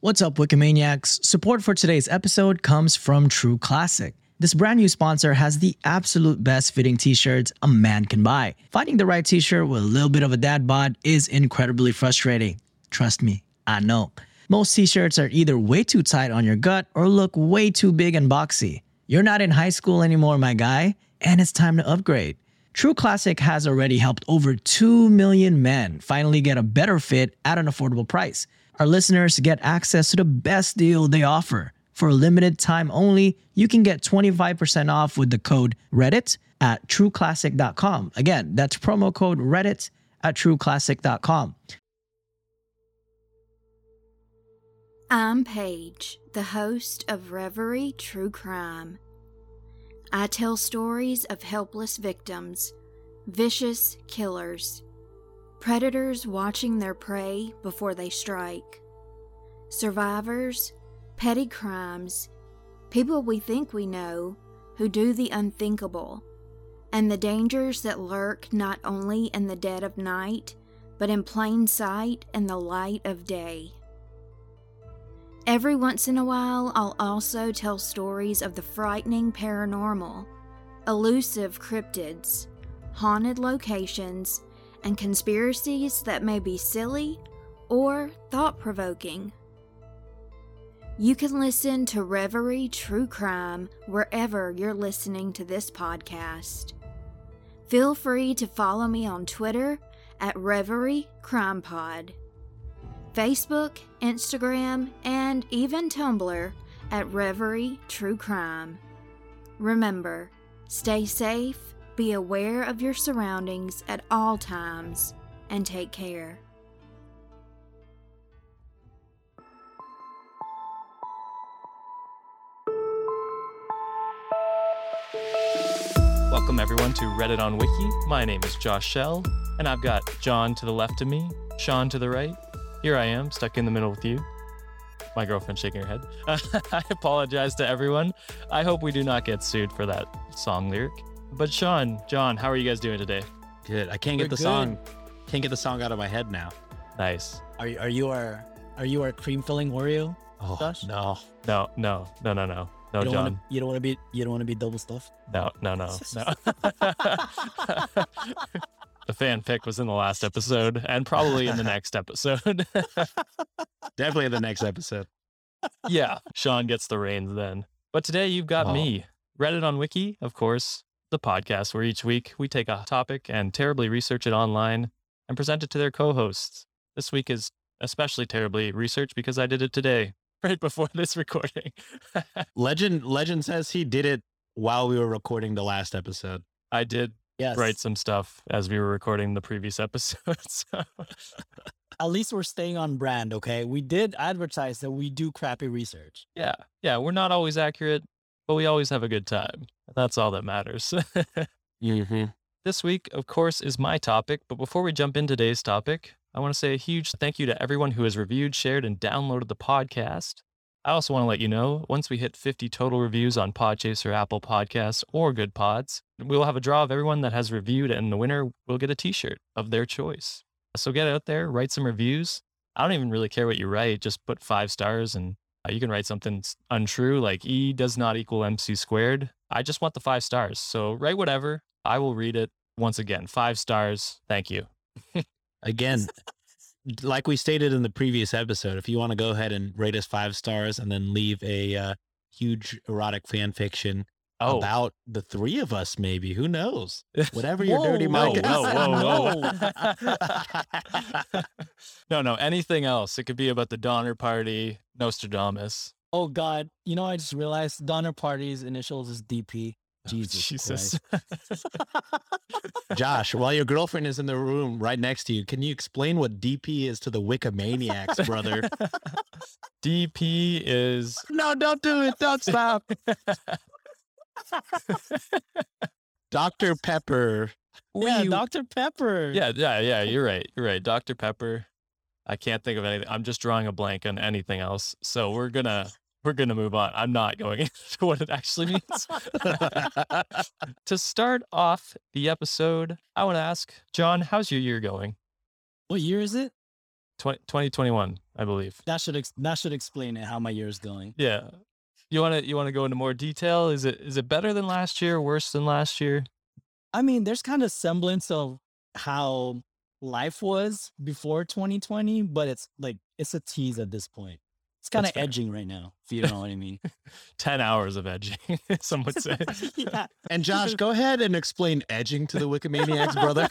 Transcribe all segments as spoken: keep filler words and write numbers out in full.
What's up, Wikimaniacs? Support for today's episode comes from True Classic. This brand new sponsor has the absolute best fitting t-shirts a man can buy. Finding the right t-shirt with a little bit of a dad bod is incredibly frustrating. Trust me, I know. Most t-shirts are either way too tight on your gut or look way too big and boxy. You're not in high school anymore, my guy, and it's time to upgrade. True Classic has already helped over two million men finally get a better fit at an affordable price. Our listeners get access to the best deal they offer. For a limited time only, you can get twenty-five percent off with the code Reddit at true classic dot com. Again, that's promo code Reddit at true classic dot com. I'm Paige, the host of Reverie True Crime. I tell stories of helpless victims, vicious killers, predators watching their prey before they strike, survivors, petty crimes, people we think we know who do the unthinkable, and the dangers that lurk not only in the dead of night, but in plain sight in the light of day. Every once in a while, I'll also tell stories of the frightening paranormal, elusive cryptids, haunted locations, and conspiracies that may be silly or thought-provoking. You can listen to Reverie True Crime wherever you're listening to this podcast. Feel free to follow me on Twitter at Reverie Crime Pod, Facebook, Instagram, and even Tumblr at Reverie True Crime. Remember, stay safe, be aware of your surroundings at all times, and take care. Welcome everyone to Reddit on Wiki. My name is Josh Shell, and I've got John to the left of me, Sean to the right. Here I am, stuck in the middle with you. My girlfriend shaking her head. I apologize to everyone. I hope we do not get sued for that song lyric. But Sean, John, how are you guys doing today? Good. I can't We're get the good. song. Can't get the song out of my head now. Nice. Are you, are you our are you our cream filling Oreo? Oh Josh? no. No, no, no, no, no, no, you don't John. Wanna, you don't want to be you don't want to be double stuffed. No, no, no, no. The fanfic was in the last episode and probably in the next episode. Definitely the next episode. Yeah, Sean gets the reins then. But today you've got Oh. me. Reddit on Wiki, of course, the podcast where each week we take a topic and terribly research it online and present it to their co-hosts. This week is especially terribly researched because I did it today, right before this recording. Legend Legend says he did it while we were recording the last episode. I did Yes. write some stuff as we were recording the previous episode. So. At least we're staying on brand, okay? We did advertise that we do crappy research. Yeah, yeah, we're not always accurate, but we always have a good time. That's all that matters. Mm-hmm. This week, of course, is my topic, but before we jump into today's topic, I want to say a huge thank you to everyone who has reviewed, shared, and downloaded the podcast. I also want to let you know, once we hit fifty total reviews on Podchaser, Apple Podcasts, or Good Pods, we'll have a draw of everyone that has reviewed, and the winner will get a t-shirt of their choice. So get out there, write some reviews. I don't even really care what you write, just put five stars, and uh, you can write something s- untrue, like E does not equal M C squared. I just want the five stars, so write whatever. I will read it. Once again, five stars. Thank you. Again, like we stated in the previous episode, if you want to go ahead and rate us five stars and then leave a uh, huge erotic fan fiction Oh, about the three of us, maybe, who knows? Whatever your Whoa, dirty whoa, mind whoa, is. whoa, whoa. no, no, anything else. It could be about the Donner Party, Nostradamus. Oh God. You know, I just realized Donner Party's initials is D P. Jesus, Jesus. Christ. Josh, while your girlfriend is in the room right next to you, can you explain what D P is to the Wikimaniacs, brother? D P is No, don't do it. Don't stop. Doctor Pepper. Yeah, We- Doctor Pepper. Yeah, yeah, yeah. You're right. You're right. Doctor Pepper. I can't think of anything. I'm just drawing a blank on anything else. So we're gonna we're gonna move on. I'm not going into what it actually means. To start off the episode, I want to ask John, how's your year going? What year is it? twenty twenty-one, I believe. That should ex- that should explain it, how my year is going. Yeah. You want to you want to go into more detail? Is it is it better than last year? Worse than last year? I mean, there's kind of semblance of how life was before twenty twenty, but it's like it's a tease at this point. It's kind of That's fair. edging right now, if you know what I mean. ten hours of edging, some would say. Yeah. And Josh, go ahead and explain edging to the Wikimaniacs, brother.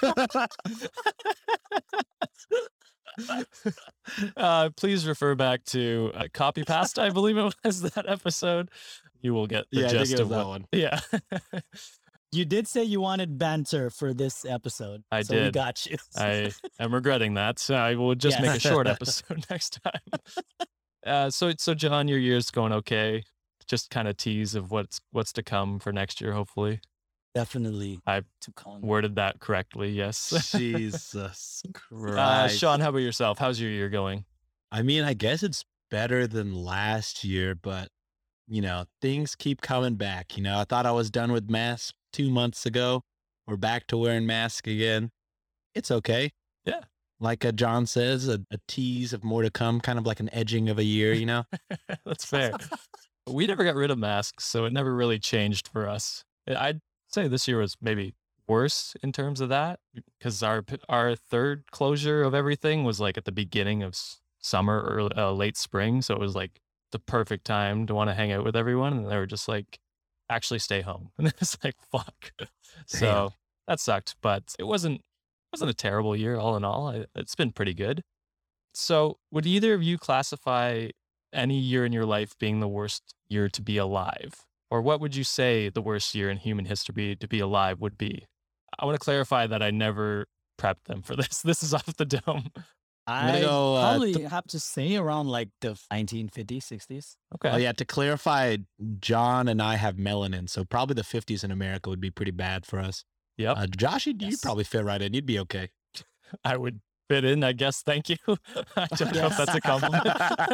uh, please refer back to uh, Copy Past, I believe it was that episode. You will get the Yeah, I think gist it of was that what, one. Yeah. You did say you wanted banter for this episode. I so we did. got you. I am regretting that. So I will just Yeah. make a short episode next time. Uh, so, so John, your year's going okay. Just kind of tease of what's what's to come for next year, hopefully. Definitely. I to come. Worded that correctly, yes. Jesus Christ. Uh, Sean, how about yourself? How's your year going? I mean, I guess it's better than last year, but, you know, things keep coming back. You know, I thought I was done with masks two months ago. We're back to wearing masks again. It's okay. Yeah. Like uh, John says, a, a tease of more to come, kind of like an edging of a year, you know? That's fair. We never got rid of masks, so it never really changed for us. I'd say this year was maybe worse in terms of that because our our third closure of everything was like at the beginning of s- summer or uh, late spring, so it was like the perfect time to want to hang out with everyone, and they were just like, actually stay home, and it's like fuck. So that sucked, but it wasn't wasn't a terrible year all in all. I, it's been pretty good. So would either of you classify any year in your life being the worst year to be alive? Or what would you say the worst year in human history to be alive would be? I want to clarify that I never prepped them for this. This is off the dome. gonna I go, uh, probably th- have to say around like the nineteen fifties, sixties. Okay. Oh, yeah. To clarify, John and I have melanin, so probably the fifties in America would be pretty bad for us. Yep. Uh, Josh, you'd, Yes. you'd probably fit right in. You'd be okay. I would fit in, I guess. Thank you. I don't know if that's a compliment.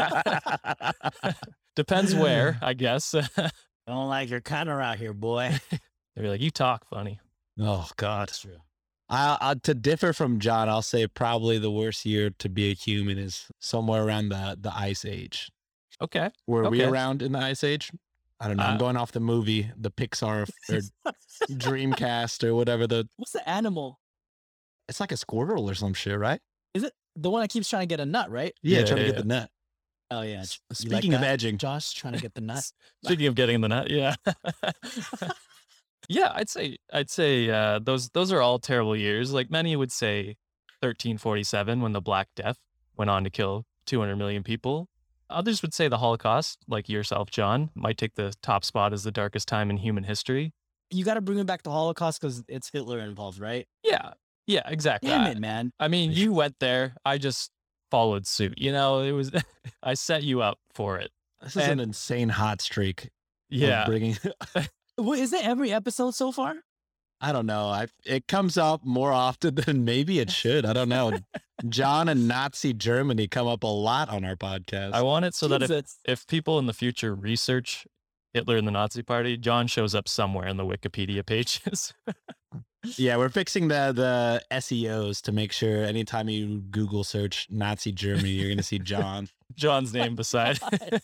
Depends where, I guess. Don't like your corner out here, boy. They'd be like, you talk funny. Oh, God. That's true. I, I, to differ from John, I'll say probably the worst year to be a human is somewhere around the, the Ice Age. Okay. Were we Okay. around in the Ice Age? I don't know. Uh, I'm going off the movie, the Pixar or Dreamcast or whatever. The What's the animal? It's like a squirrel or some shit, right? Is it the one that keeps trying to get a nut, right? Yeah, Yeah, trying yeah, to get yeah. the nut. Oh yeah. S- You like Speaking of that, edging, Josh trying to get the nut. Speaking of getting the nut, yeah. Yeah, I'd say I'd say uh, those those are all terrible years. Like many would say thirteen forty-seven when the Black Death went on to kill two hundred million people. Others would say the Holocaust, like yourself, John, might take the top spot as the darkest time in human history. You got to bring it back to Holocaust because it's Hitler involved, right? Yeah. Yeah, exactly. Damn I, it, man. I mean, you went there. I just followed suit. You know, it was I set you up for it. this is and- an insane hot streak. of Yeah. Bringing, Wait, is it every episode so far? I don't know. I It comes up more often than maybe it should. I don't know. John and Nazi Germany come up a lot on our podcast. I want it so that if, Jesus. if people in the future research Hitler and the Nazi Party, John shows up somewhere in the Wikipedia pages. Yeah, we're fixing the the S E Os to make sure anytime you Google search Nazi Germany, you're going to see John. John's name beside.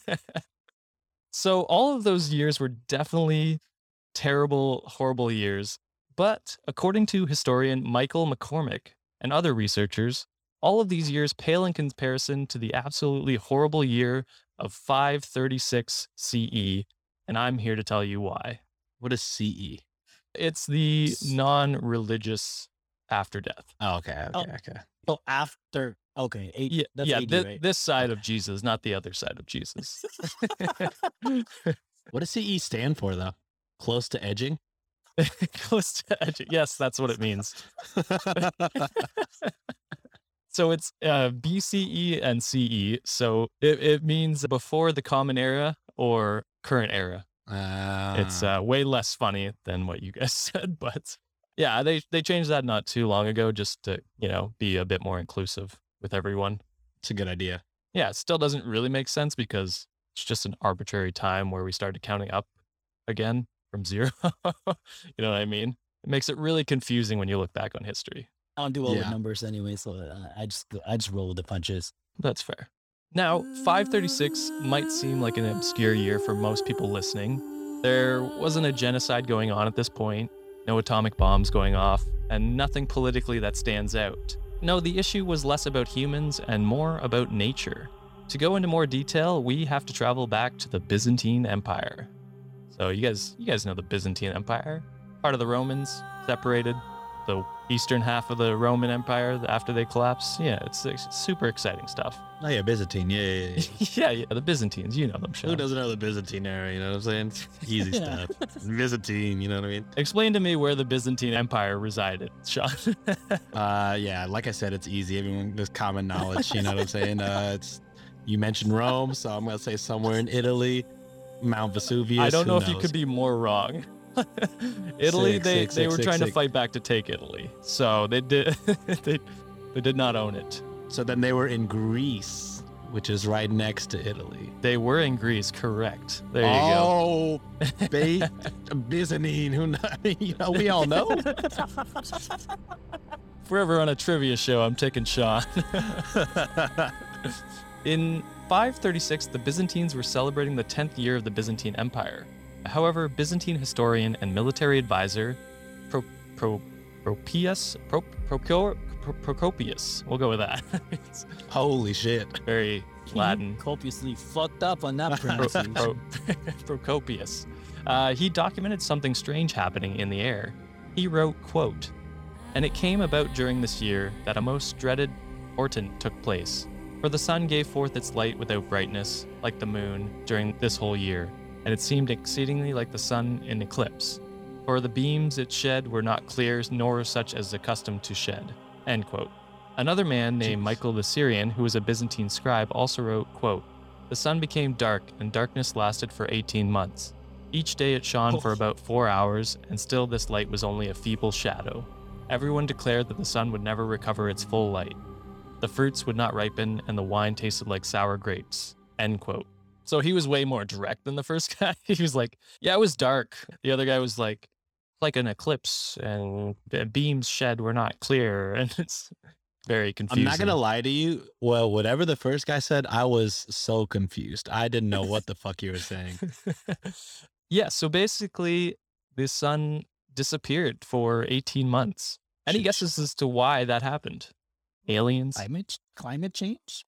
So all of those years were definitely terrible, horrible years. But according to historian Michael McCormick and other researchers, all of these years pale in comparison to the absolutely horrible year of five thirty-six C E, and I'm here to tell you why. What is C E? It's the non-religious after death. Oh, okay, okay, Oh. okay. So after, okay, eight. Yeah, that's yeah. A D, thi- right? This side of Jesus, not the other side of Jesus. What does C E stand for, though? Close to edging? Close to edge. Yes, that's what it means. So it's uh, B C E and C E. So it, it means before the Common Era or current era. Uh, It's uh, way less funny than what you guys said, but yeah, they they changed that not too long ago just to, you know, be a bit more inclusive with everyone. it's a good idea. Yeah, it still doesn't really make sense because it's just an arbitrary time where we started counting up again from zero. You know what I mean? It makes it really confusing when you look back on history. I don't do well Yeah. with numbers anyway, so uh, I just go- I just roll with the punches. That's fair. Now, five thirty-six might seem like an obscure year for most people listening. There wasn't a genocide going on at this point, no atomic bombs going off, and nothing politically that stands out. No, the issue was less about humans and more about nature. To go into more detail, we have to travel back to the Byzantine Empire. So you guys, you guys know the Byzantine Empire? Part of the Romans, separated. The eastern half of the Roman Empire after they collapsed. Yeah, it's, it's super exciting stuff. Oh yeah, Byzantine. Yeah, yeah, yeah. yeah, yeah, the Byzantines. You know them, Sean. Who doesn't know the Byzantine era? You know what I'm saying? Easy Yeah. stuff. Byzantine. You know what I mean? Explain to me where the Byzantine Empire resided, Sean. Uh, yeah. Like I said, it's easy. Everyone, there's common knowledge. You know what I'm saying? Uh, it's you mentioned Rome, so I'm gonna say somewhere in Italy, Mount Vesuvius. I don't who know if you knows? could be more wrong. Italy, Sick, they, sick, they sick, were sick, trying to sick. fight back to take Italy, so they did they they did not own it. So then they were in Greece, which is right next to Italy. They were in Greece, correct? There you go. Oh, ba- Byzantine. Who kn- I mean, you know, we all know. If we're ever on a trivia show, I'm taking Sean. In five thirty-six, the Byzantines were celebrating the tenth year of the Byzantine Empire. However, Byzantine historian and military advisor Pro, Pro, Propius, Pro, Procure, Pro, Procopius, we'll go with that. It's Holy shit. very Latin. Copiously fucked up on that Pro, pronunciation. Pro, Procopius. Uh, he documented something strange happening in the air. He wrote, quote, "And it came about during this year that a most dreaded portent took place. For the sun gave forth its light without brightness, like the moon, during this whole year, and it seemed exceedingly like the sun in eclipse. For the beams it shed were not clear, nor such as accustomed to shed." End quote. Another man named Jeez. Michael the Syrian, who was a Byzantine scribe, also wrote, quote, "The sun became dark, and darkness lasted for eighteen months. Each day it shone for Oh. about four hours, and still this light was only a feeble shadow. Everyone declared that the sun would never recover its full light. The fruits would not ripen, and the wine tasted like sour grapes." End quote. So he was way more direct than the first guy. He was like, yeah, it was dark. The other guy was like, like an eclipse, and the beams shed were not clear. And it's very I'm confusing. not gonna lie to you. Well, whatever the first guy said, I was so confused. I didn't know what the fuck you were saying. Yeah, so basically, the sun disappeared for eighteen months. Any Sheesh. guesses as to why that happened? Aliens? Climate, climate change?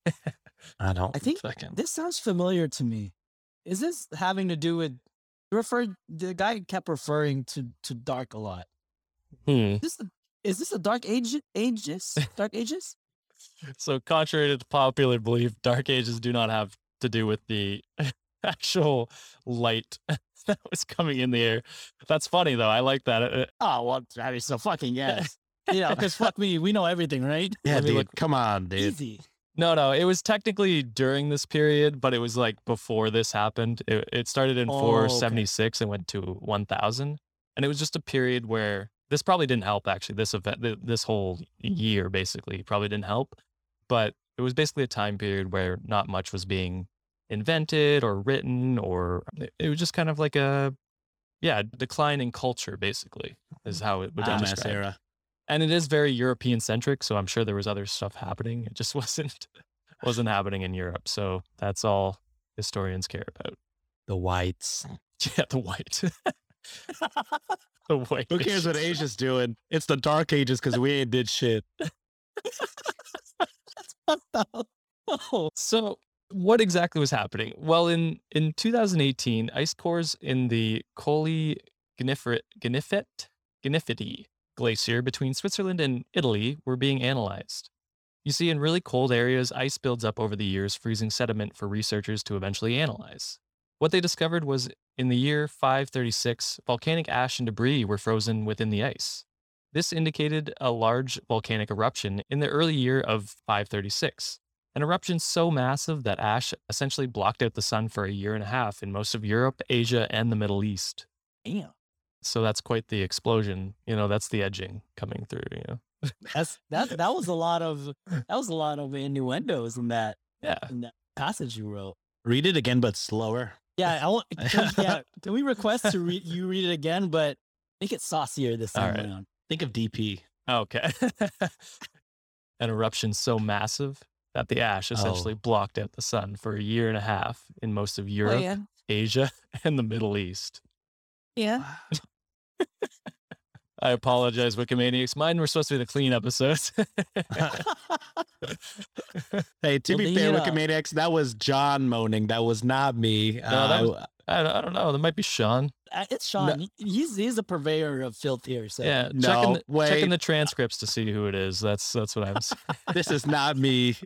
I don't. I think Fucking- this sounds familiar to me. Is this having to do with refer? The guy kept referring to to dark a lot. Hmm. Is this the, is this the dark age ages? Dark ages? So, contrary to popular belief, dark ages do not have to do with the actual light that was coming in the air. That's funny, though. I like that. Uh, Oh well, I mean, so fucking yes. Yeah, because fuck me, we know everything, right? Yeah, Let me dude. look- Come on, dude. Easy. No, no, it was technically during this period, but it was like before this happened. It, it started in Oh, okay. four seventy-six and went to one thousand. And it was just a period where this probably didn't help, actually. This event, th- this whole year basically probably didn't help. But it was basically a time period where not much was being invented or written, or it, it was just kind of like a, yeah, decline in culture, basically, is how it would be Ah, mess described. era. And it is very European centric, so I'm sure there was other stuff happening. It just wasn't wasn't happening in Europe. So that's all historians care about. The whites. Yeah, the white. The white. Who cares what Asia's doing? It's the dark ages because we ain't did shit. Oh, So what exactly was happening? Well, in, in two thousand eighteen, ice cores in the Colli Gnifrit, Gnifet, Gnifidi glacier between Switzerland and Italy were being analyzed. You see, in really cold areas, ice builds up over the years, freezing sediment for researchers to eventually analyze. What they discovered was in the year five thirty-six, volcanic ash and debris were frozen within the ice. This indicated a large volcanic eruption in the early year of five thirty-six. An eruption so massive that ash essentially blocked out the sun for a year and a half in most of Europe, Asia, and the Middle East. damn. So that's quite the explosion. You know, that's the edging coming through, you know. That's that. That was a lot of that was a lot of innuendos in that Yeah. in that passage you wrote. Read it again, but slower. Yeah, I want. Can, yeah, can we request to read you read it again, but make it saucier this All time right. around? Think of D P. Okay. An eruption so massive that the ash essentially Oh. blocked out the sun for a year and a half in most of Oh Europe, yeah, Asia, and the Middle East. yeah. I apologize, Wikimaniacs. Mine were supposed to be the clean episodes. Hey, to Well, be the, fair, uh, Wikimaniacs, that was John moaning. That was not me. No, that Uh, was- I, don't- I don't know. That might be Sean. Uh, It's Sean. He- He's he's a purveyor of filth here. So Yeah, No, checking the, checking wait. the transcripts to see who it is. That's that's what I was. this is not me.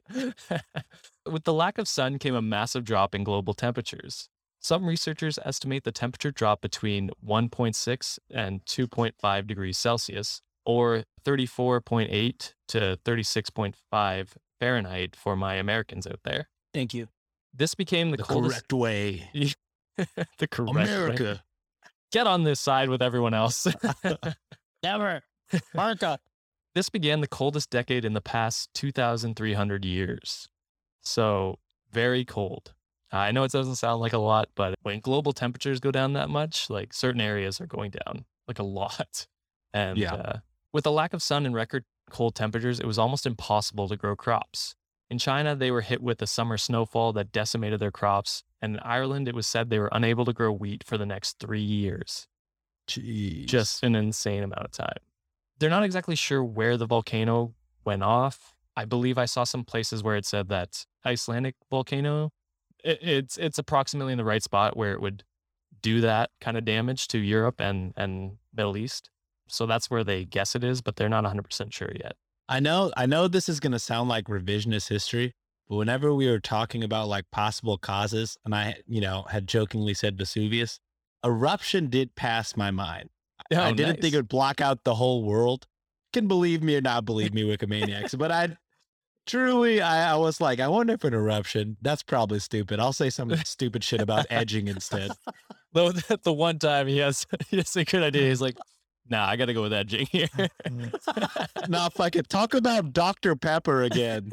With the lack of sun came a massive drop in global temperatures. Some researchers estimate the temperature drop between one point six and two point five degrees Celsius, or thirty-four point eight to thirty-six point five Fahrenheit for my Americans out there. thank you. This became the, The coldest. correct way. the correct way. America. Get on this side with everyone else. Never, Marca. This began the coldest decade in the past two thousand three hundred years. So, very cold. I know it doesn't sound like a lot, but when global temperatures go down that much, like certain areas are going down like a lot. And Yeah. uh, with the lack of sun and record cold temperatures, it was almost impossible to grow crops. In China, they were hit with a summer snowfall that decimated their crops. And in Ireland, it was said they were unable to grow wheat for the next three years. Jeez. Just an insane amount of time. They're not exactly sure where the volcano went off. I believe I saw some places where it said that Icelandic volcano, it, it's it's approximately in the right spot where it would do that kind of damage to Europe and, and Middle East. So that's where they guess it is, but they're not one hundred percent sure yet. I know, I know this is going to sound like revisionist history, but whenever we were talking about like possible causes, and I, you know, had jokingly said Vesuvius, eruption did pass my mind. I Oh, didn't nice. think it would block out the whole world. Can believe me or not believe me, Wikimaniacs, but I truly, I, I was like, I wonder if an eruption, that's probably stupid. I'll say some stupid shit about edging instead. Though the, the one time he has, he has a good idea, he's like, nah, I got to go with edging here. Nah, fuck it. Talk about Doctor Pepper again.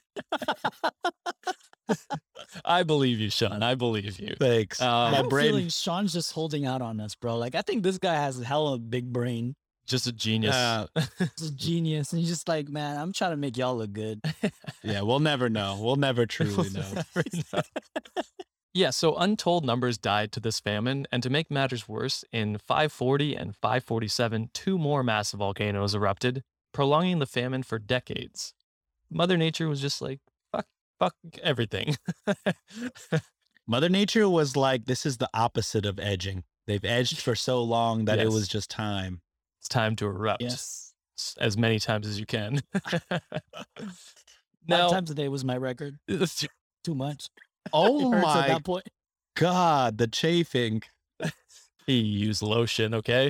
I believe you, Sean. I believe you. Thanks. Um, I My have a brain. feeling Sean's just holding out on us, bro. Like I think this guy has a hell of a big brain. Just a genius. Uh, He's a genius, and he's just like, man, I'm trying to make y'all look good. yeah, we'll never know. We'll never truly know. Never know. Yeah, so untold numbers died to this famine, and to make matters worse, in five forty and five forty-seven, two more massive volcanoes erupted, prolonging the famine for decades. Mother Nature was just like, fuck, fuck everything. Mother Nature was like, this is the opposite of edging. They've edged for so long that it Yes. was just time. It's time to erupt Yes. s- as many times as you can. Five now, times a day was my record. Too much. Oh It hurts at my that point. God, the chafing. he used lotion, okay?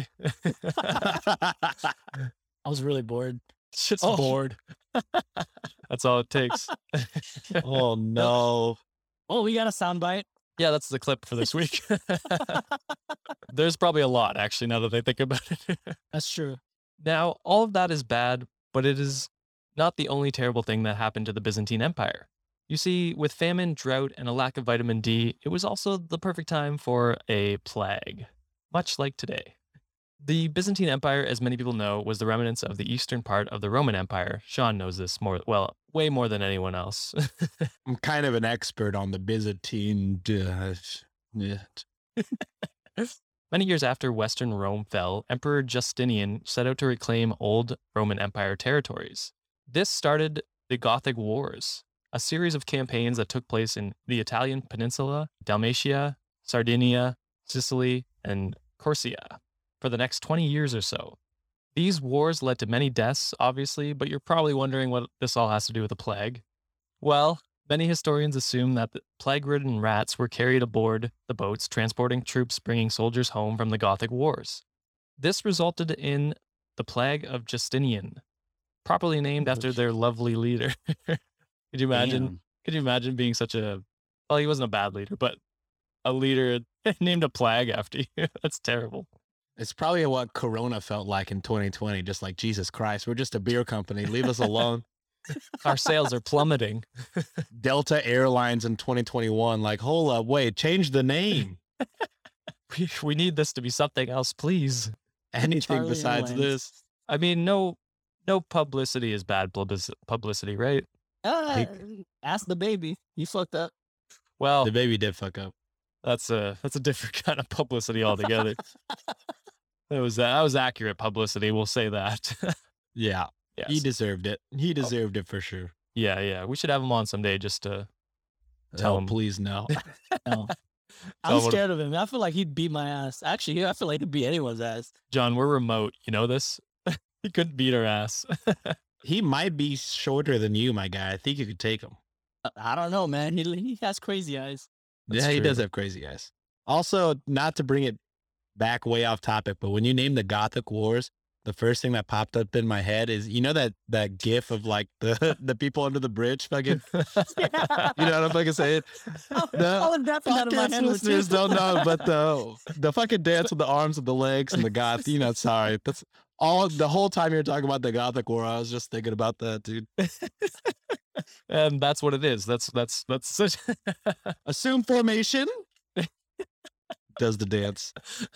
I was really bored. Shit's Oh. bored. That's all it takes. Oh no. Oh, we got a soundbite. Yeah, that's the clip for this week. There's probably a lot, actually, now that I think about it. That's true. Now, all of that is bad, but it is not the only terrible thing that happened to the Byzantine Empire. You see, with famine, drought, and a lack of vitamin D, it was also the perfect time for a plague, much like today. The Byzantine Empire, as many people know, was the remnants of the eastern part of the Roman Empire. Sean knows this more, well, way more than anyone else. I'm kind of an expert on the Byzantine. Uh, yeah. Many years after Western Rome fell, Emperor Justinian set out to reclaim old Roman Empire territories. This started the Gothic Wars, a series of campaigns that took place in the Italian peninsula, Dalmatia, Sardinia, Sicily, and Corsia for the next twenty years or so. These wars led to many deaths, obviously, but you're probably wondering what this all has to do with the plague. Well, many historians assume that the plague-ridden rats were carried aboard the boats transporting troops bringing soldiers home from the Gothic Wars. This resulted in the Plague of Justinian, properly named after their lovely leader. Could you imagine? Damn. Could you imagine being such a, well, he wasn't a bad leader, but a leader named a plague after you? That's terrible. It's probably what Corona felt like in twenty twenty. Just like, Jesus Christ, we're just a beer company. Leave us alone. Our sales are plummeting. Delta Airlines in twenty twenty-one, like, hold up, wait, change the name. We, we need this to be something else, please. Anything Charlie besides Airlines. this. I mean, no, no publicity is bad publici- publicity, right? Uh, ask the baby. He fucked up. Well, The baby did fuck up. that's a that's a different kind of publicity altogether. That was that was accurate publicity. We'll say that. Yeah. Yes. He deserved it. He deserved it for sure. yeah, yeah. We should have him on someday just to Tell oh, him. please no. No. Tell I'm him what- scared of him. I feel like he'd beat my ass. Actually, I feel like he'd beat anyone's ass. John, we're remote. You know this? He couldn't beat our ass. He might be shorter than you, my guy. I think you could take him. I- I don't know, man. He he has crazy eyes. That's yeah, he true. does have crazy eyes. Also, not to bring it back way off topic, but when you name the Gothic Wars, the first thing that popped up in my head is, you know, that that gif of like the the people under the bridge fucking, you know what I'm fucking saying? The I was dapping that in my podcast head with listeners you. don't know, but the the fucking dance with the arms and the legs and the goth, you know, sorry. That's all the whole time you're talking about the Gothic War, I was just thinking about that, dude. And that's what it is. That's that's that's such Assume formation. Does the dance.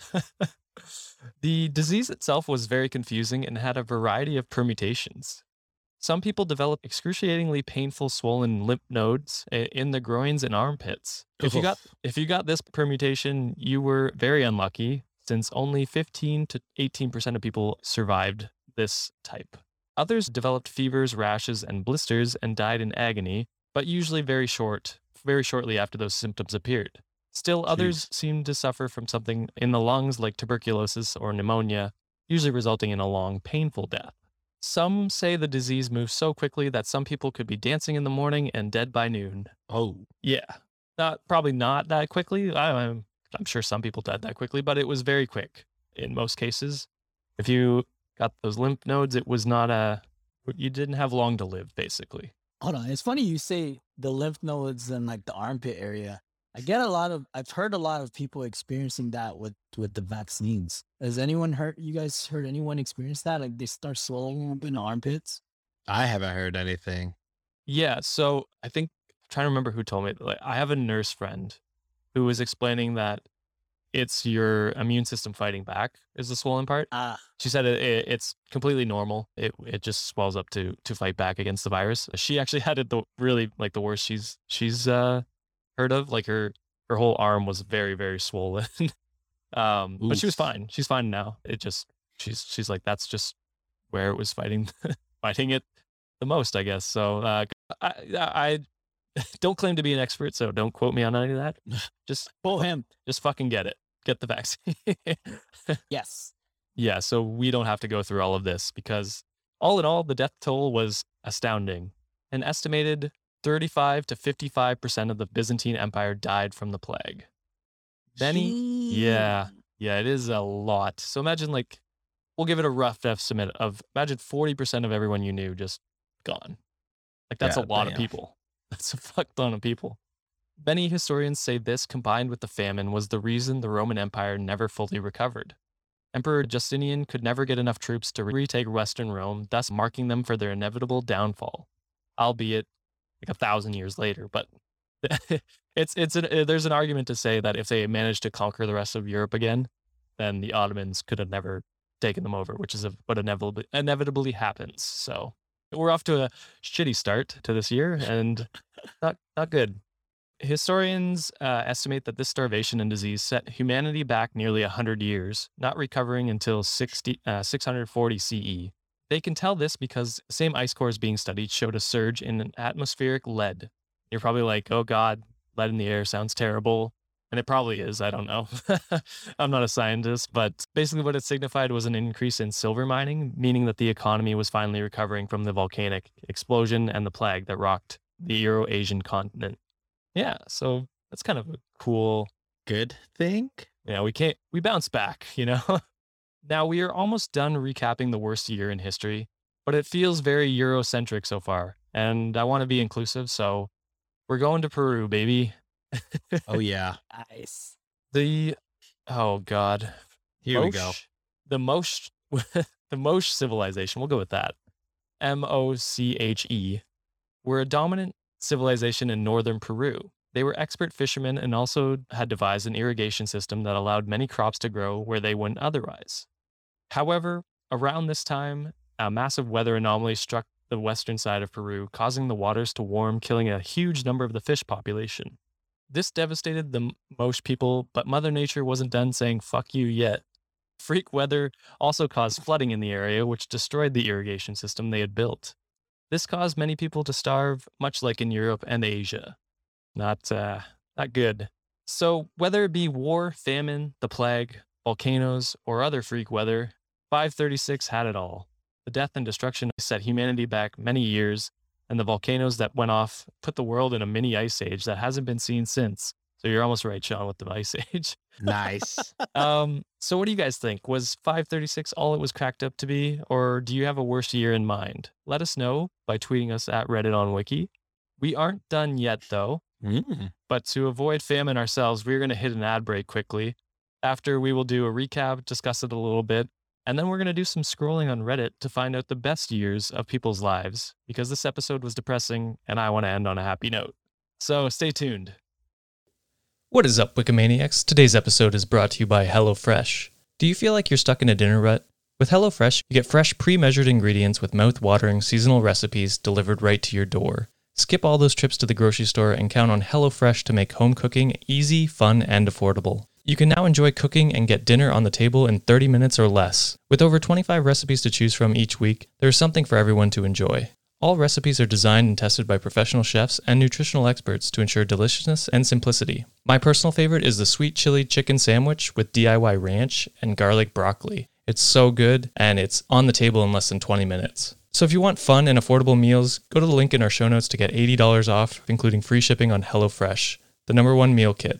The disease itself was very confusing and had a variety of permutations. Some people developed excruciatingly painful swollen lymph nodes i- in the groins and armpits. If you got if you got this permutation, you were very unlucky, since only fifteen to eighteen percent of people survived this type. Others developed fevers, rashes, and blisters and died in agony, but usually very short, very shortly after those symptoms appeared. Still, others seemed to suffer from something in the lungs like tuberculosis or pneumonia, usually resulting in a long, painful death. Some say the disease moves so quickly that some people could be dancing in the morning and dead by noon. Oh, Yeah, not probably not that quickly. I, I'm I'm sure some people died that quickly, but it was very quick in most cases. If you got those lymph nodes, it was not a you didn't have long to live, basically. Hold on. It's funny you say the lymph nodes and like the armpit area. I get a lot of, I've heard a lot of people experiencing that with, with the vaccines. Has anyone heard, you guys heard anyone experience that? Like they start swelling up in the armpits? I haven't heard anything. Yeah, so I think I'm trying to remember who told me. Like, I have a nurse friend who was explaining that it's your immune system fighting back is the swollen part. Ah, She said it, it, it's completely normal. It it just swells up to to fight back against the virus. She actually had it the really like the worst she's she's uh heard of. Like her her whole arm was very very swollen. um, but she was Oof. fine. She's fine now. It just she's she's like that's just where it was fighting fighting it the most, I guess. So uh, I I don't claim to be an expert, so don't quote me on any of that. Just pull him. just fucking get it. Get the vaccine. Yes. Yeah, so we don't have to go through all of this because all in all, the death toll was astounding. An estimated thirty-five to fifty-five percent of the Byzantine Empire died from the plague. Benny, yeah, yeah, it is a lot. So imagine like, we'll give it a rough estimate of, imagine forty percent of everyone you knew just gone. Like that's Yeah, a lot of damn. people. That's a fuck ton of people. Many historians say this, combined with the famine, was the reason the Roman Empire never fully recovered. Emperor Justinian could never get enough troops to retake Western Rome, thus marking them for their inevitable downfall, albeit like a thousand years later. But it's it's an, uh, there's an argument to say that if they managed to conquer the rest of Europe again, then the Ottomans could have never taken them over, which is a, what inevitably inevitably happens. So we're off to a shitty start to this year, and not not good. Historians uh, estimate that this starvation and disease set humanity back nearly one hundred years, not recovering until sixty, uh, six hundred forty C E. They can tell this because the same ice cores being studied showed a surge in atmospheric lead. You're probably like, oh God, lead in the air sounds terrible. And it probably is. I don't know. I'm not a scientist, but basically what it signified was an increase in silver mining, meaning that the economy was finally recovering from the volcanic explosion and the plague that rocked the Euro-Asian continent. Yeah, so that's kind of a cool, Good thing. yeah, we can't, we bounce back, you know? Now we are almost done recapping the worst year in history, but it feels very Eurocentric so far. And I want to be inclusive, so we're going to Peru, baby. Oh yeah. Nice. The, oh God. Here we go. Moche- The Moche, the Moche civilization, we'll go with that. M O C H E, were a dominant civilization in northern Peru. They were expert fishermen and also had devised an irrigation system that allowed many crops to grow where they wouldn't otherwise. However, around this time, a massive weather anomaly struck the western side of Peru, causing the waters to warm, killing a huge number of the fish population. This devastated the m- most people, but Mother Nature wasn't done saying fuck you yet. Freak weather also caused flooding in the area, which destroyed the irrigation system they had built. This caused many people to starve, much like in Europe and Asia. Not, uh, not good. So, whether it be war, famine, the plague, volcanoes, or other freak weather, five thirty-six had it all. The death and destruction set humanity back many years, and the volcanoes that went off put the world in a mini ice age that hasn't been seen since. So you're almost right, Sean, with the ice age. Nice. um, so what do you guys think? Was five thirty-six all it was cracked up to be, or do you have a worse year in mind? Let us know by tweeting us at Reddit on Wiki. We aren't done yet, though. Mm. But to avoid famine ourselves, we're going to hit an ad break quickly. After, we will do a recap, discuss it a little bit, and then we're going to do some scrolling on Reddit to find out the best years of people's lives, because this episode was depressing and I want to end on a happy note. So stay tuned. What is up, Wikimaniacs? Today's episode is brought to you by HelloFresh. Do you feel like you're stuck in a dinner rut? With HelloFresh, you get fresh, pre-measured ingredients with mouth-watering seasonal recipes delivered right to your door. Skip all those trips to the grocery store and count on HelloFresh to make home cooking easy, fun, and affordable. You can now enjoy cooking and get dinner on the table in thirty minutes or less. With over twenty-five recipes to choose from each week, there's something for everyone to enjoy. All recipes are designed and tested by professional chefs and nutritional experts to ensure deliciousness and simplicity. My personal favorite is the sweet chili chicken sandwich with D I Y ranch and garlic broccoli. It's so good, and it's on the table in less than twenty minutes. So if you want fun and affordable meals, go to the link in our show notes to get eighty dollars off, including free shipping on HelloFresh, the number one meal kit.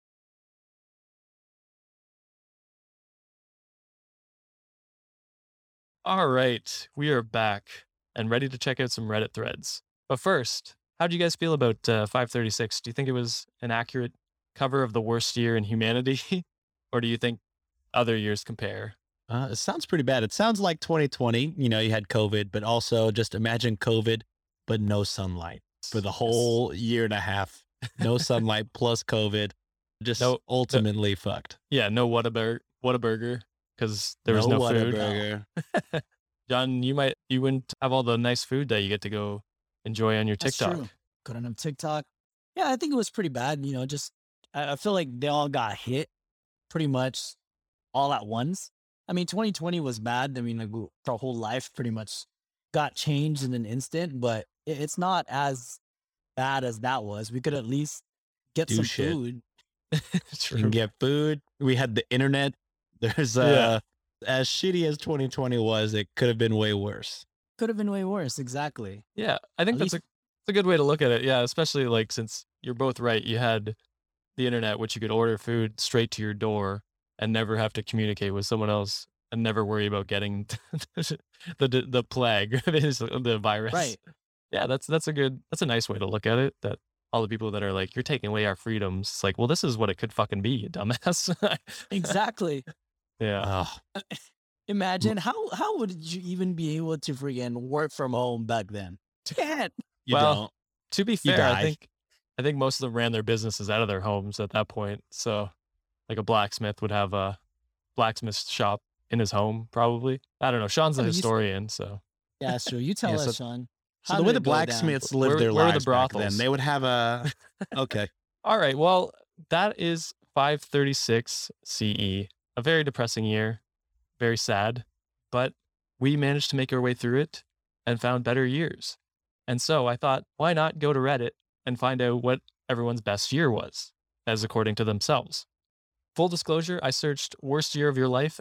All right, we are back and ready to check out some Reddit threads. But first, how do you guys feel about uh, five thirty-six? Do you think it was an accurate cover of the worst year in humanity? Or do you think other years compare? Uh, it sounds pretty bad. It sounds like twenty twenty. You know, you had COVID, but also just imagine COVID, but no sunlight for the whole year and a half. No sunlight plus COVID. Just No- ultimately fucked. Yeah, no Whataburger, Whataburger, because there was no, food. Whataburger. John, you might you wouldn't have all the nice food that you get to go enjoy on your That's TikTok. true. Couldn't have TikTok. Yeah, I think it was pretty bad. You know, just I, I feel like they all got hit pretty much all at once. I mean, twenty twenty was bad. I mean, like we- our whole life pretty much got changed in an instant, but it, it's not as bad as that was. We could at least get Do some shit. food. You True. can get food. We had the internet. There's uh, Yeah. as shitty as twenty twenty was, it could have been way worse. Could have been way worse. Exactly. Yeah, I think At that's a, least- that's a good way to look at it. Yeah, especially like since you're both right. You had the internet, which you could order food straight to your door and never have to communicate with someone else and never worry about getting the the, the plague, the virus. Right. Yeah, that's that's a good that's a nice way to look at it. That all the people that are like, you're taking away our freedoms. It's like, well, this is what it could fucking be, you dumbass. Exactly. Yeah. Oh, Imagine how how would you even be able to freaking work from home back then? Can't. you Well, don't. To be You fair, I die. think I think most of them ran their businesses out of their homes at that point. So, like a blacksmith would have a blacksmith shop in his home, probably. I don't know. Sean's a Yeah, but you s- historian, so Yeah, that's true. You tell Yeah, us, so- Sean. So How the did way it the go down? blacksmiths Where- lived their where were the lives back then, brothels? they would have a okay. all right. Well, that is five thirty-six C E. A very depressing year, very sad, but we managed to make our way through it and found better years. And so I thought, why not go to Reddit and find out what everyone's best year was, as according to themselves. Full disclosure, I searched worst year of your life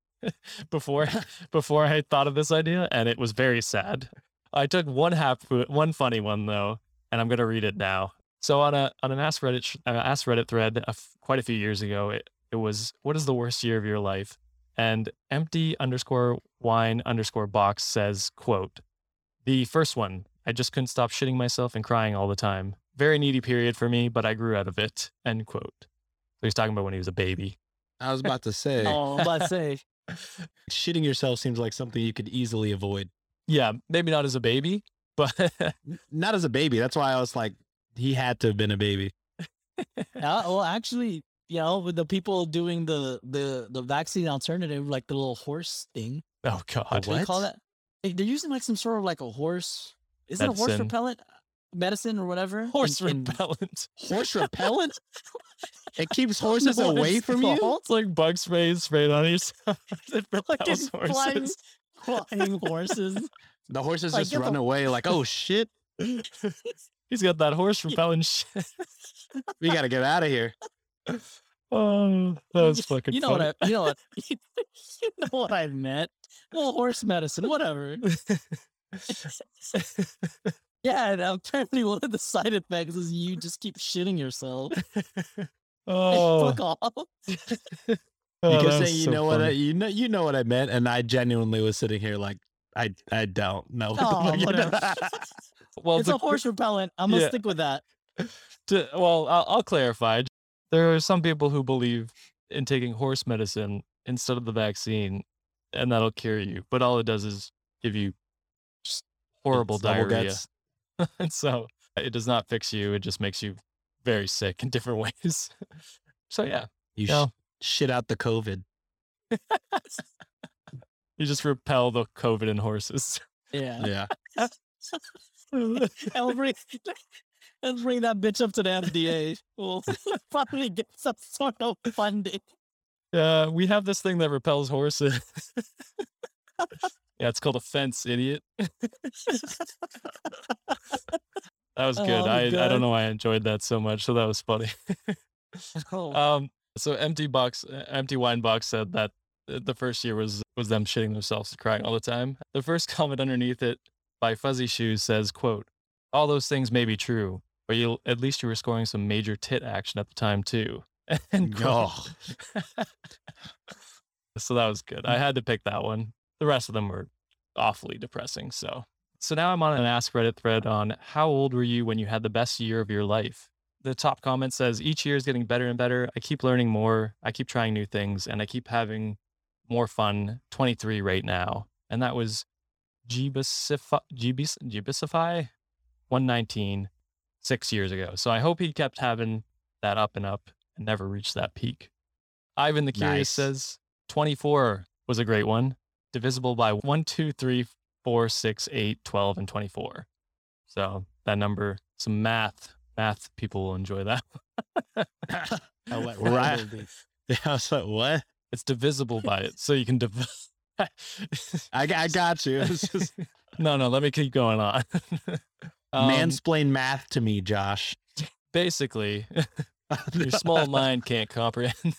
before before I thought of this idea, and it was very sad. I took one half, one funny one though, and I'm gonna read it now. So on a on an Ask Reddit sh- uh, Ask Reddit thread a f- quite a few years ago, it, it was, what is the worst year of your life? And empty underscore wine underscore box says, quote, the first one, I just couldn't stop shitting myself and crying all the time. Very needy period for me, but I grew out of it, end quote. So he's talking about when he was a baby. I was about to say, Oh, I'm about to say. shitting yourself seems like something you could easily avoid. Yeah, maybe not as a baby, but N- Not as a baby. That's why I was like, he had to have been a baby. Yeah, well, actually, you know, with the people doing the the the vaccine alternative, like the little horse thing. oh God. What do you call What? that? Like, they're using like some sort of like a horse. Is it a horse Medicine. repellent medicine or whatever? Horse In- in- repellent. Horse repellent? It keeps horses No, away it's from you? called It's like bug spray sprayed on yourself. It repels fucking flying, horses. flying horses. The horses Like, just get run the- away like, oh shit, He's got that horse repellent shit. we gotta get out of here. Oh, that was fucking You know funny. what I, you know what, you know what I meant. Well, horse medicine, whatever. Yeah, and apparently one of the side effects is you just keep shitting yourself. oh, Fuck off. oh, You that can was say you so know what I, funny. you know you know what I meant, and I genuinely was sitting here like I I don't know. what the Oh, fuck you- whatever. Well, It's to- a horse repellent. I'm gonna Yeah. stick with that. to, well, I'll, I'll clarify. There are some people who believe in taking horse medicine instead of the vaccine, and that'll cure you. But all it does is give you just horrible It's double diarrhea. guts. And so it does not fix you. It just makes you very sick in different ways. So yeah, You No. sh- shit out the COVID. you just repel the COVID in horses. Yeah. Yeah. And we'll bring, let's bring that bitch up to the F D A. We'll probably get some sort of funding. Yeah, we have this thing that repels horses. Yeah, it's called a fence, idiot. That was good. Oh, I I God. don't know why I enjoyed that so much. So that was funny. Oh, Um, so empty box, uh, empty wine box said that uh, the first year was was them shitting themselves and crying all the time. The first comment underneath it by Fuzzy Shoes says, "quote All those things may be true, but you at least you were scoring some major tit action at the time too." And Oh. so that was good. I had to pick that one. The rest of them were awfully depressing. So so now I'm on an Ask Reddit thread on how old were you when you had the best year of your life. The top comment says, each year is getting better and better. I keep learning more. I keep trying new things and I keep having more fun. twenty-three right now. And that was Jebusify, Jebus- Jebusify one nineteen, six years ago. So I hope he kept having that up and up and never reached that peak. Ivan the Curious Nice. says, twenty-four was a great one. Divisible by one, two, three, four, six, eight, twelve, and twenty-four. So that number, some math. Math people will enjoy that. I went Right. right. Over Yeah, I was like, what? It's divisible by it. So you can div- I, got- I got you. It's just No, no, let me keep going on. Um, mansplain math to me, Josh. basically, your small mind can't comprehend.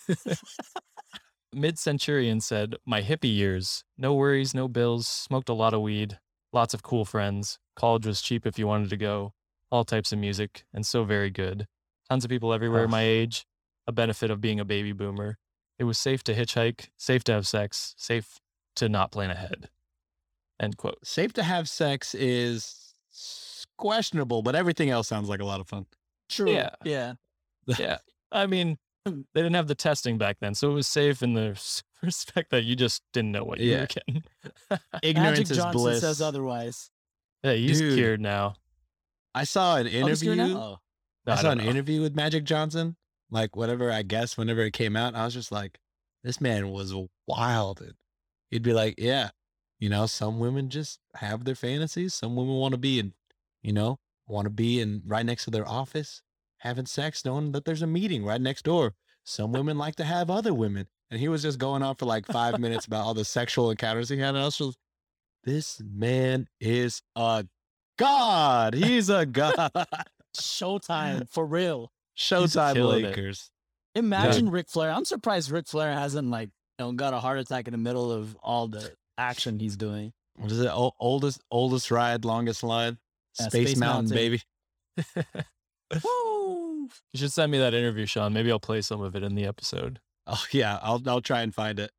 Mid Centurion said, my hippie years, no worries, no bills, smoked a lot of weed, lots of cool friends. College was cheap if you wanted to go, all types of music, and so very good. Tons of people everywhere Ugh. my age, a benefit of being a baby boomer. It was safe to hitchhike, safe to have sex, safe to not plan ahead. End quote. Safe to have sex is questionable, but everything else sounds like a lot of fun. True. Yeah. Yeah. Yeah. I mean, they didn't have the testing back then, so it was safe in the s- respect that you just didn't know what you Yeah. were getting. Ignorance Magic is Johnson bliss. says otherwise. Yeah, he's Dude. cured now. I saw an Oh, he's here interview. now? Oh. No, I I saw don't an know. interview with Magic Johnson, like whatever, I guess, whenever it came out. I was just like, this man was wild. And he'd be like, yeah, you know, some women just have their fantasies. Some women want to be in, you know, want to be in right next to their office having sex, knowing that there's a meeting right next door. Some women like to have other women. And he was just going on for like five minutes about all the sexual encounters he had. And I was just, this man is a god. He's a god. Showtime for real. Showtime killing it. Lakers. Imagine Ric Flair. I'm surprised Ric Flair hasn't like you know got a heart attack in the middle of all the action he's doing. What is it? O- oldest oldest ride, longest line. Yeah, Space, Space Mountain, Mountain. baby. Woo! You should send me that interview, Sean. Maybe I'll play some of it in the episode. Oh yeah, I'll I'll try and find it.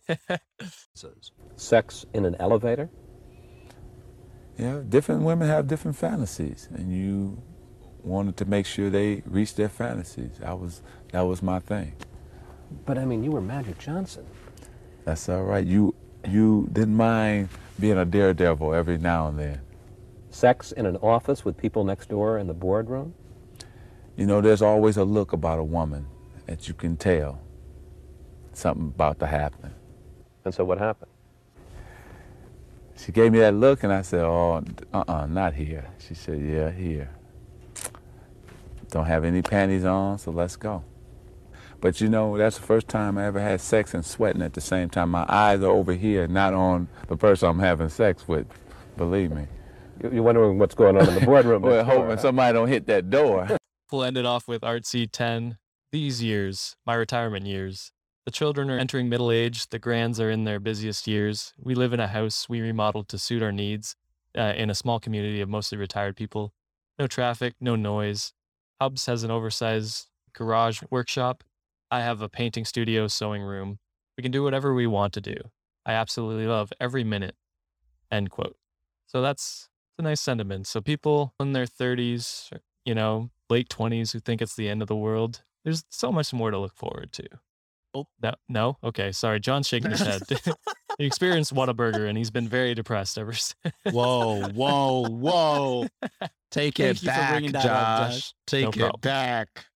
Sex in an elevator? You know, different women have different fantasies, and you wanted to make sure they reached their fantasies. That was that was my thing. But I mean, you were Magic Johnson. That's all right. You you didn't mind being a daredevil every now and then. Sex in an office with people next door in the boardroom? You know, there's always a look about a woman that you can tell something about to happen. And so what happened? She gave me that look, and I said, oh, uh-uh, not here. She said, yeah, here. Don't have any panties on, so let's go. But you know, that's the first time I ever had sex and sweating at the same time. My eyes are over here, not on the person I'm having sex with, believe me. You're wondering what's going on in the boardroom. Well, next door, hoping huh? somebody don't hit that door. We'll end it off with Artsy ten. These years, my retirement years. The children are entering middle age. The grands are in their busiest years. We live in a house we remodeled to suit our needs uh, in a small community of mostly retired people. No traffic, no noise. Hubs has an oversized garage workshop. I have a painting studio, sewing room. We can do whatever we want to do. I absolutely love every minute. End quote. So that's a nice sentiment. So people in their thirties, you know, late twenties who think it's the end of the world, there's so much more to look forward to. Oh. No, no? Okay, sorry. John's shaking his head. He experienced Whataburger and he's been very depressed ever since. Whoa, whoa, whoa. Take Thank it you for back, bringing that Josh. up, Josh. Take No it problem. back.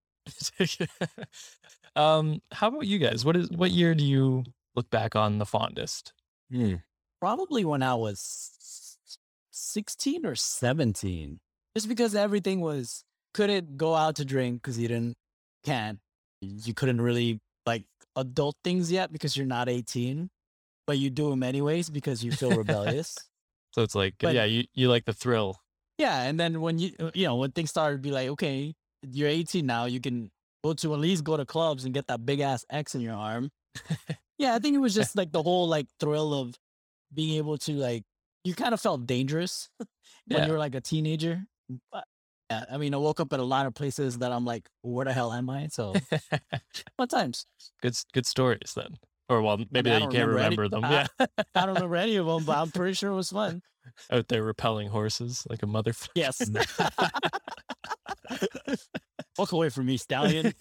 um, how about you guys? What is what year do you look back on the fondest? Hmm. Probably when I was sixteen or seventeen. Just because everything was, couldn't go out to drink because you didn't, can. You couldn't really like adult things yet because you're not eighteen, but you do them anyways because you feel rebellious. So it's like, But- yeah, you, you like the thrill. Yeah, and then when you uh, you know when things started to be like, okay, you're eighteen now, you can go to at least go to clubs and get that big ass X in your arm. Yeah, I think it was just like the whole like thrill of being able to like you kind of felt dangerous when Yeah. you were like a teenager. But yeah, I mean, I woke up at a lot of places that I'm like, where the hell am I? So what times? good good stories then. Or well, maybe I that you don't can't remember any- remember them. I- Yeah. I don't remember any of them, but I'm pretty sure it was fun. Out there repelling horses like a motherfucker. Yes. Walk away from me, stallion.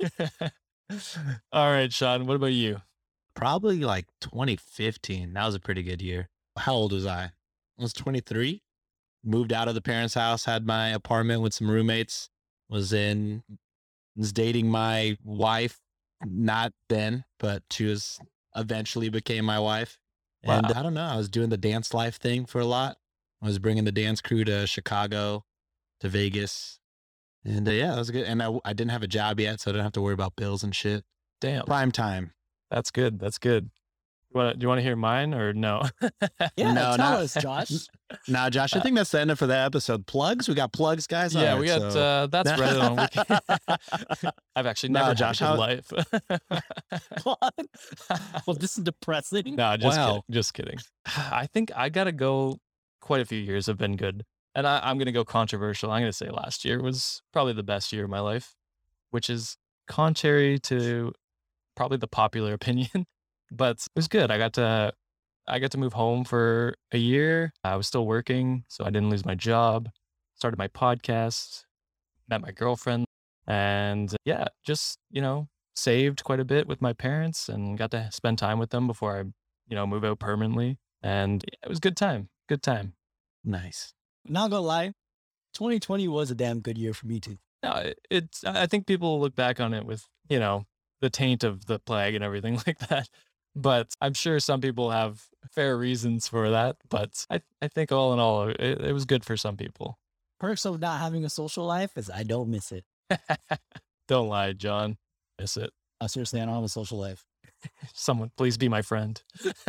All right, Sean, what about you? Probably like twenty fifteen. That was a pretty good year. How old was I? I was twenty-three. Moved out of the parents' house, had my apartment with some roommates. Was in, was dating my wife. Not then, but she was eventually became my wife. And Wow. I don't know. I was doing the dance life thing for a lot. I was bringing the dance crew to Chicago, to Vegas. And uh, yeah, that was good. And I, I didn't have a job yet, so I didn't have to worry about bills and shit. Damn. Prime time. That's good. That's good. You wanna, do you want to hear mine or no? Yeah, No, tell not- us, Josh. Nah, Josh, I think that's the end of for that episode. Plugs? We got plugs, guys? yeah, All we right, got, so- uh, that's right on. We can- I've actually No, never Josh, had a how- good life. What? Well, this is depressing. No, just Wow. kidding. Just kidding. I think I gotta go. Quite a few years have been good, and I, I'm gonna go controversial. I'm gonna say last year was probably the best year of my life, which is contrary to probably the popular opinion, but it was good. I got to I got to move home for a year. I was still working, so I didn't lose my job. Started my podcast, met my girlfriend, and yeah, just you know saved quite a bit with my parents and got to spend time with them before I you know move out permanently. And it was a good time. Good time. Nice. Not gonna lie, twenty twenty was a damn good year for me too. No, it, it's. I think people look back on it with you know the taint of the plague and everything like that. But I'm sure some people have fair reasons for that. But I, I think all in all, it, it was good for some people. Perks of not having a social life is I don't miss it. Don't lie, John. Miss it. Uh, seriously, I don't have a social life. Someone, please be my friend.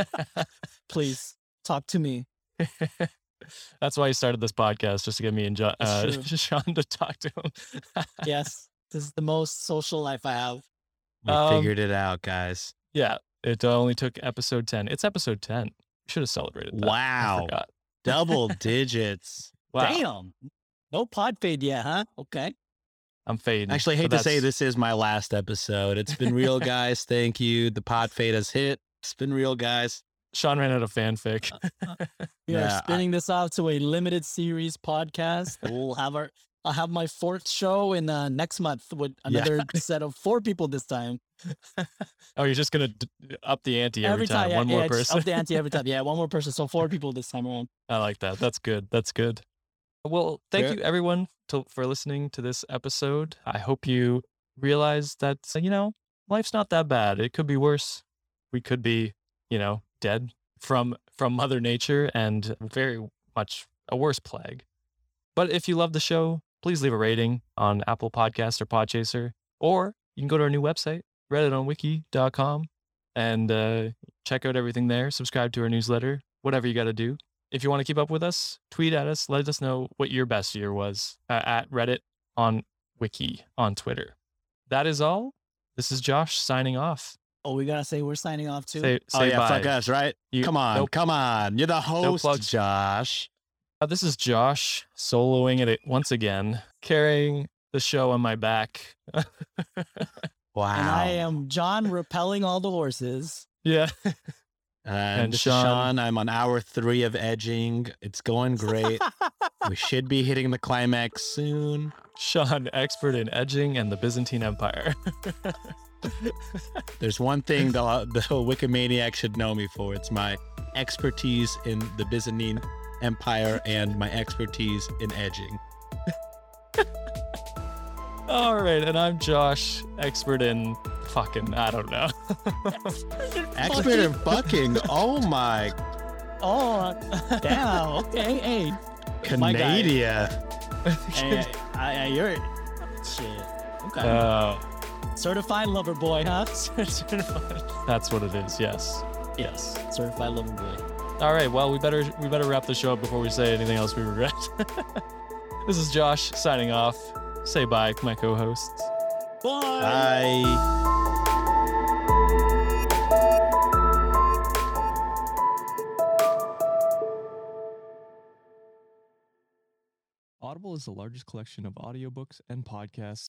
Please talk to me. That's why he started this podcast, just to get me and John, uh, It's true. Sean to talk to him. Yes, this is the most social life I have. We Um, figured it out, guys. Yeah, it only took episode ten. It's episode ten. We should have celebrated that. I Wow. forgot. Double digits. Wow. Damn. No pod fade yet, huh? Okay. I'm fading. Actually, I hate but to say that's- this is my last episode. It's been real, guys. Thank you. The pod fade has hit. It's been real, guys. Sean ran out of fanfic. We Yeah, are I- spinning this off to a limited series podcast. We'll have our I'll have my fourth show in uh, next month with Yeah. another set of four people this time. Oh, you're just gonna d- up the ante every, time. yeah, One yeah, more just person. Up the ante every time. Yeah, one more person. So four people this time around. I like that. That's good. That's good. Well, thank Yeah. you everyone to, for listening to this episode. I hope you realize that uh, you know life's not that bad. It could be worse. We could be, you know, dead from from Mother Nature and very much a worse plague. But if you love the show, please leave a rating on Apple Podcasts or Podchaser, or you can go to our new website, reddit on wiki dot com, and uh, check out everything there. Subscribe to our newsletter, whatever you got to do. If you want to keep up with us, tweet at us. Let us know what your best year was uh, at Reddit on Wiki on Twitter. That is all. This is Josh signing off. Oh, we gotta say we're signing off too. Say, Oh say yeah, bye. fuck us, right? You- come on, nope. come on. You're the host, plugs. Josh. Uh, this is Josh soloing it once again, carrying the show on my back. Wow. And I am John repelling all the horses. Yeah. And, And this Sean. is Sean. I'm on hour three of edging. It's going great. We should be hitting the climax soon. Sean, expert in edging and the Byzantine Empire. There's one thing the, the Wikimaniac should know me for. It's my expertise in the Byzantine Empire and my expertise in edging. All right, and I'm Josh, expert in fucking, I don't know. Expert in fucking. Oh my. Oh, damn. Okay, hey. My guy. Canada. hey, I, I, you're shit. Okay. Uh, Certified lover boy, huh? that's what it is. Yes. Yes, certified lover boy. All right. Well, we better we better wrap the show up before we say anything else we regret. This is Josh signing off. Say bye to my co-hosts. Bye. Bye. Audible is the largest collection of audiobooks and podcasts